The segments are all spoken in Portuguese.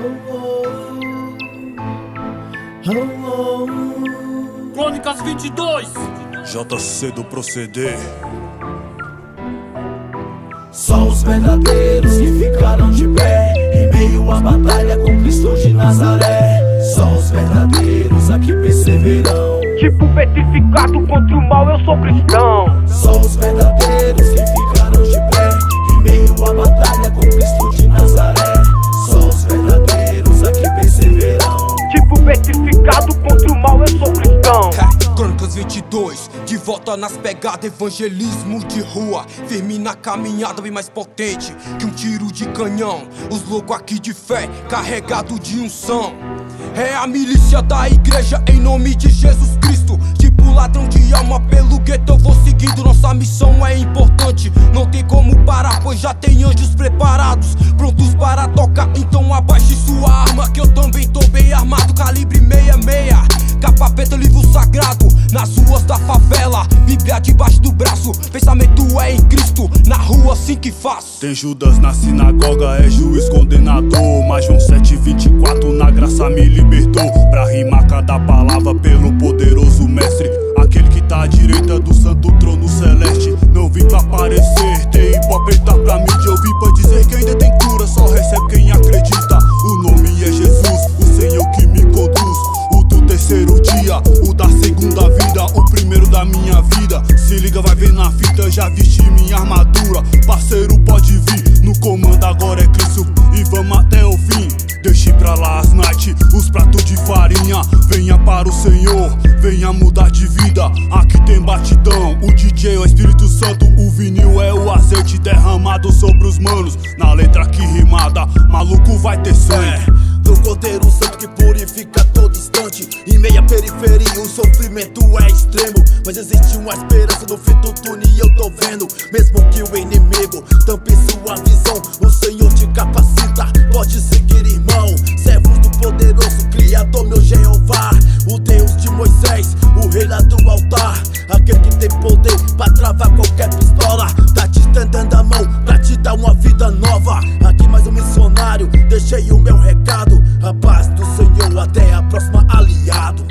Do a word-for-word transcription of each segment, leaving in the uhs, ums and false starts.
Crônicas vinte e dois. J C do proceder. Só os verdadeiros que ficaram de pé em meio à batalha com Cristo de Nazaré. Só os verdadeiros aqui perseveram. Tipo petrificado contra o mal, eu sou cristão. Só os verdadeiros que ficaram de pé em meio à batalha com Cristo de Nazaré. Só os verdadeiros aqui perseveram. Tipo petrificado contra o mal, eu sou cristão. Crônicas vinte e dois, de volta nas pegadas, evangelismo de rua. Firme na caminhada, bem mais potente que um tiro de canhão. Os loucos aqui de fé, carregado de unção. É a milícia da igreja em nome de Jesus Cristo. Tipo ladrão de alma, pelo gueto eu vou seguindo. Nossa missão é importante, não tem como parar, pois já tem anjos preparados, prontos para tocar. Então abaixe sua arma, que eu também tô bem armado. Calibre meia meia, capa preta, livro sagrado. Nas ruas da favela, Bíblia debaixo do braço. Pensamento é em Cristo, na rua assim que faz. Tem Judas na sinagoga, é juiz condenador. Mas João sete, vinte e quatro, na graça me libertou. Pra rimar cada palavra pelo poderoso mestre, aquele que tá à direita do santo trono celeste. Não vim pra aparecer, tem hipócrita pra mídia. Eu vim pra dizer que ainda tem cura, só recebe quem acredita. O nome é Jesus, o Senhor que me conduz. O do terceiro dia, o da segunda vida, o primeiro da minha vida. Se liga, vai ver na fita, já vesti minha armadura. Parceiro, pode vir, no comando agora é Cristo e vamos até o fim. Deixe pra lá as night, os pratos de farinha. Venha para o Senhor, venha mudar de vida. Aqui tem batidão, o D J é o Espírito Santo. O vinil é o azeite derramado sobre os manos. Na letra que rimada, maluco vai ter sangue. Do Cordeiro Santo que purifica todo instante. Em meia periferia o sofrimento é extremo, mas existe uma esperança no fim do túnel e eu tô vendo. Mesmo que o inimigo tampe sua visão, o Senhor te capacita, pode seguir, irmão. Servos do poderoso Criador, meu Jeová, o Deus de Moisés, o rei lá do altar. Aquele que tem poder pra travar qualquer pistola. Tá te estendendo a mão pra te dar uma vida nova. Aqui mais um missionário, deixei o meu recado. A paz do Senhor, até a próxima, aliado.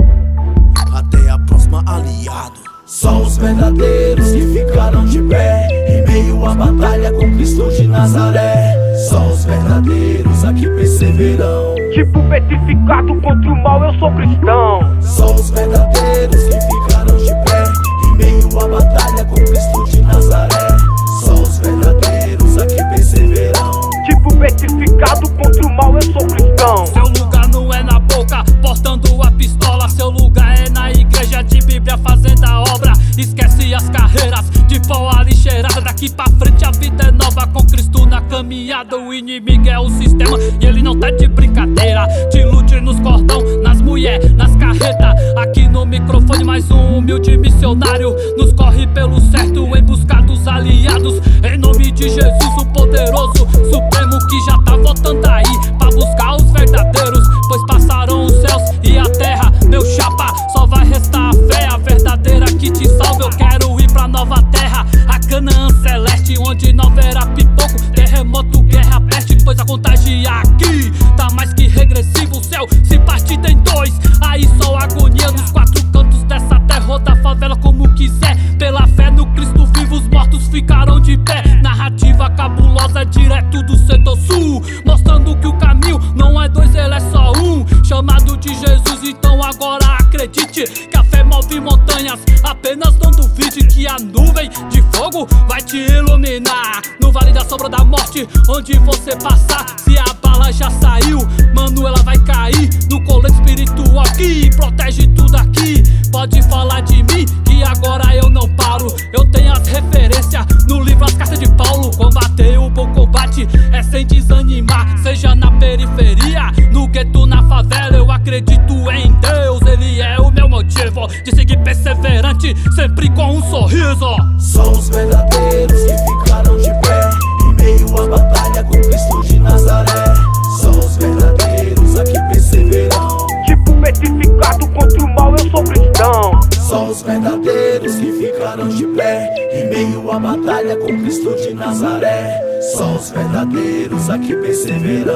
Até a próxima, aliado. Só os verdadeiros que ficaram de pé em meio à batalha com Cristo de Nazaré. Só os verdadeiros aqui perseveram. Tipo petrificado contra o mal, eu sou cristão. Só os verdadeiros que ficaram de pé em meio à batalha com Cristo de Nazaré. Só os verdadeiros aqui perseveram. Tipo petrificado contra o mal, eu sou cristão. Seu lugar não é na boca, portando a pistola. Seu lugar é na igreja de Bíblia, fazendo a obra. Esquece as carreiras de pau a lixeirada. Daqui pra frente a vida é nova, com Cristo na caminhada. O inimigo é o sistema e ele não tá de brincadeira. Te lute nos cordão, nas mulher, nas carretas. Aqui no microfone mais um humilde missionário. Nos corre pelo certo em busca dos aliados. Em nome de Jesus, o poderoso supremo, que já tá voltando aí pra buscar os verdadeiros. Pois passaram os céus e a terra, meu chapa. Só vai restar a fé, a verdadeira que te salva. Eu quero ir pra nova terra, a Canaã celeste, onde não verá pipoco, terremoto, guerra, peste. Pois a contagem aqui tá mais que regressivo. O céu se partida em dois, aí só agonia nos quatro cantos dessa terra ou da favela, como quiser. Pela fé no Cristo vivo, os mortos ficaram de pé. Narrativa cabulosa direto do setor sul, mostrando que o caminho não é dois, ele é só um. Chamado de Jesus, então agora acredite que a fé move montanhas. Apenas não duvide que a nuvem de fogo vai te iluminar. No vale da sombra da morte, onde você passar, se a bala já saiu, mano, ela vai cair no colete espiritual que protege tudo aqui. Pode falar de mim, que agora eu não paro. Eu tenho as referências no livro As Cartas de Paulo. Combater o bom combate é sem desanimar, seja na periferia, no gueto, na favela. Eu acredito em Deus, ele é o meu motivo de seguir perseverante, sempre com um sorriso. Só os verdadeiros que ficaram de pé em meio à batalha com Cristo de Nazaré. Só os verdadeiros aqui perseveram. Tipo petrificado contra o mal, eu sou cristão. Só os verdadeiros que ficaram de pé em meio à batalha com Cristo de Nazaré. Só os verdadeiros aqui perseveram.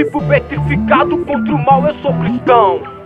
tipo petrificado contra o mal, eu sou cristão.